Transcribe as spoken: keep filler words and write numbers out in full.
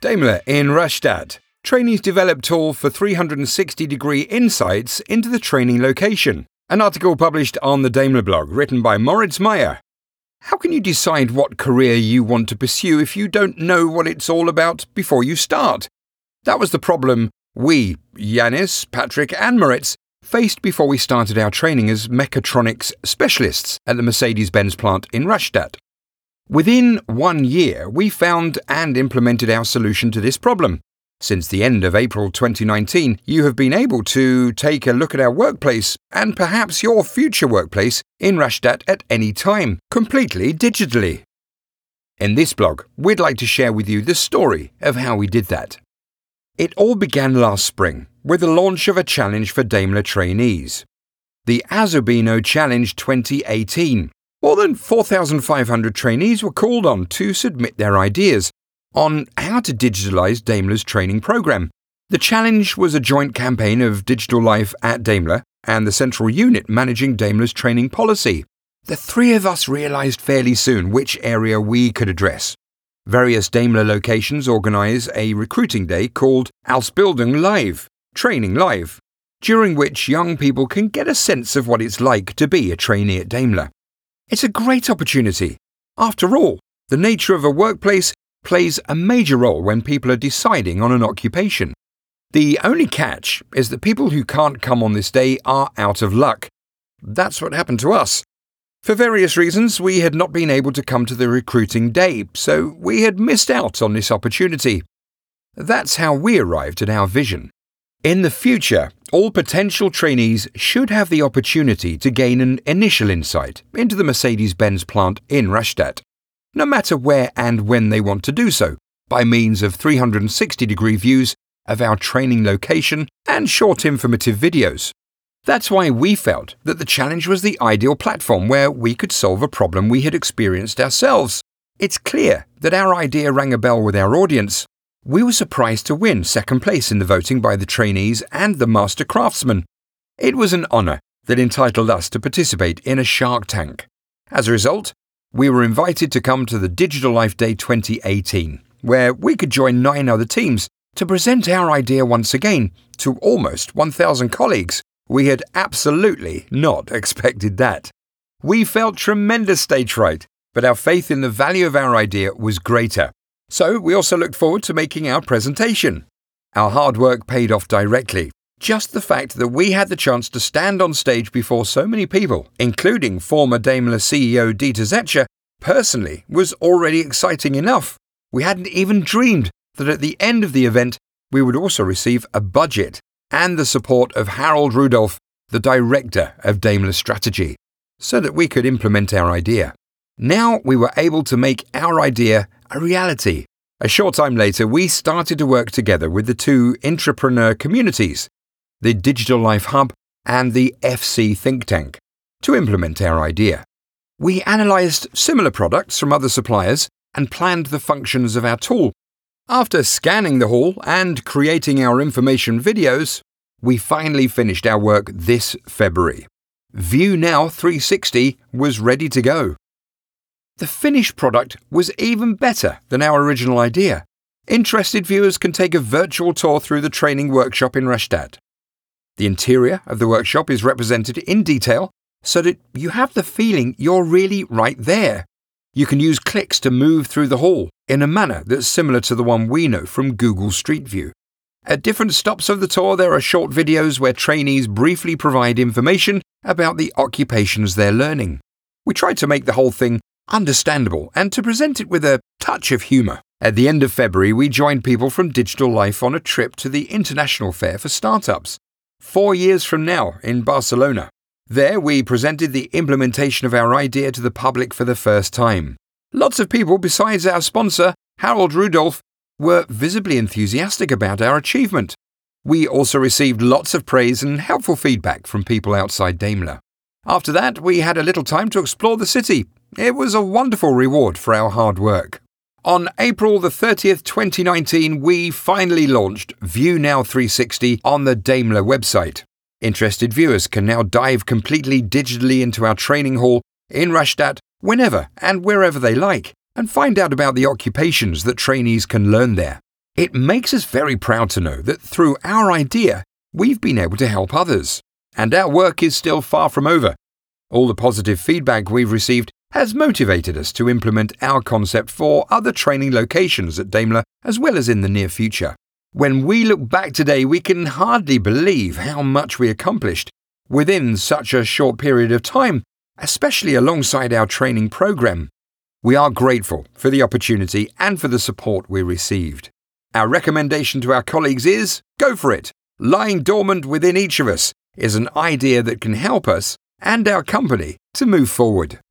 Daimler in Rastatt. Trainees develop tool for three hundred sixty degree insights into the training location. An article published on the Daimler blog, written by Moritz Meyer. How can you decide what career you want to pursue if you don't know what it's all about before you start? That was the problem we, Yanis, Patrick and Moritz, faced before we started our training as mechatronics specialists at the Mercedes-Benz plant in Rastatt. Within one year, we found and implemented our solution to this problem. Since the end of April twenty nineteen, you have been able to take a look at our workplace and perhaps your future workplace in Rastatt at any time, completely digitally. In this blog, we'd like to share with you the story of how we did that. It all began last spring with the launch of a challenge for Daimler trainees. The Azubino Challenge twenty eighteen. More than four thousand five hundred trainees were called on to submit their ideas on how to digitalize Daimler's training program. The challenge was a joint campaign of Digital Life at Daimler and the central unit managing Daimler's training policy. The three of us realized fairly soon which area we could address. Various Daimler locations organize a recruiting day called Ausbildung Live, Training Live, during which young people can get a sense of what it's like to be a trainee at Daimler. It's a great opportunity. After all, the nature of a workplace plays a major role when people are deciding on an occupation. The only catch is that people who can't come on this day are out of luck. That's what happened to us. For various reasons, we had not been able to come to the recruiting day, so we had missed out on this opportunity. That's how we arrived at our vision. In the future, all potential trainees should have the opportunity to gain an initial insight into the Mercedes-Benz plant in Rastatt, no matter where and when they want to do so, by means of three hundred sixty degree views of our training location and short informative videos. That's why we felt that the challenge was the ideal platform where we could solve a problem we had experienced ourselves. It's clear that our idea rang a bell with our audience. We were surprised to win second place in the voting by the trainees and the master craftsmen. It was an honor that entitled us to participate in a Shark Tank. As a result, we were invited to come to the Digital Life Day twenty eighteen, where we could join nine other teams to present our idea once again to almost one thousand colleagues. We had absolutely not expected that. We felt tremendous stage fright, but our faith in the value of our idea was greater. So we also looked forward to making our presentation. Our hard work paid off directly. Just the fact that we had the chance to stand on stage before so many people, including former Daimler C E O Dieter Zetsche, personally was already exciting enough. We hadn't even dreamed that at the end of the event, we would also receive a budget and the support of Harald Rudolph, the director of Daimler Strategy, so that we could implement our idea. Now we were able to make our idea a reality. A short time later, we started to work together with the two entrepreneur communities, the Digital Life Hub and the F C Think Tank, to implement our idea. We analyzed similar products from other suppliers and planned the functions of our tool. After scanning the hall and creating our information videos, we finally finished our work this February. ViewNow three sixty was ready to go. The finished product was even better than our original idea. Interested viewers can take a virtual tour through the training workshop in Rastatt. The interior of the workshop is represented in detail so that you have the feeling you're really right there. You can use clicks to move through the hall in a manner that's similar to the one we know from Google Street View. At different stops of the tour, there are short videos where trainees briefly provide information about the occupations they're learning. We tried to make the whole thing understandable and to present it with a touch of humor. At the end of February, we joined people from Digital Life on a trip to the International Fair for Startups, four years from now in Barcelona. There, we presented the implementation of our idea to the public for the first time. Lots of people besides our sponsor, Harald Rudolph, were visibly enthusiastic about our achievement. We also received lots of praise and helpful feedback from people outside Daimler. After that, we had a little time to explore the city. It was a wonderful reward for our hard work. On April the thirtieth, twenty nineteen, we finally launched ViewNow three sixty on the Daimler website. Interested viewers can now dive completely digitally into our training hall in Rastatt whenever and wherever they like, and find out about the occupations that trainees can learn there. It makes us very proud to know that through our idea, we've been able to help others, and our work is still far from over. All the positive feedback we've received has motivated us to implement our concept for other training locations at Daimler as well as in the near future. When we look back today, we can hardly believe how much we accomplished within such a short period of time, especially alongside our training program. We are grateful for the opportunity and for the support we received. Our recommendation to our colleagues is, go for it. Lying dormant within each of us is an idea that can help us and our company to move forward.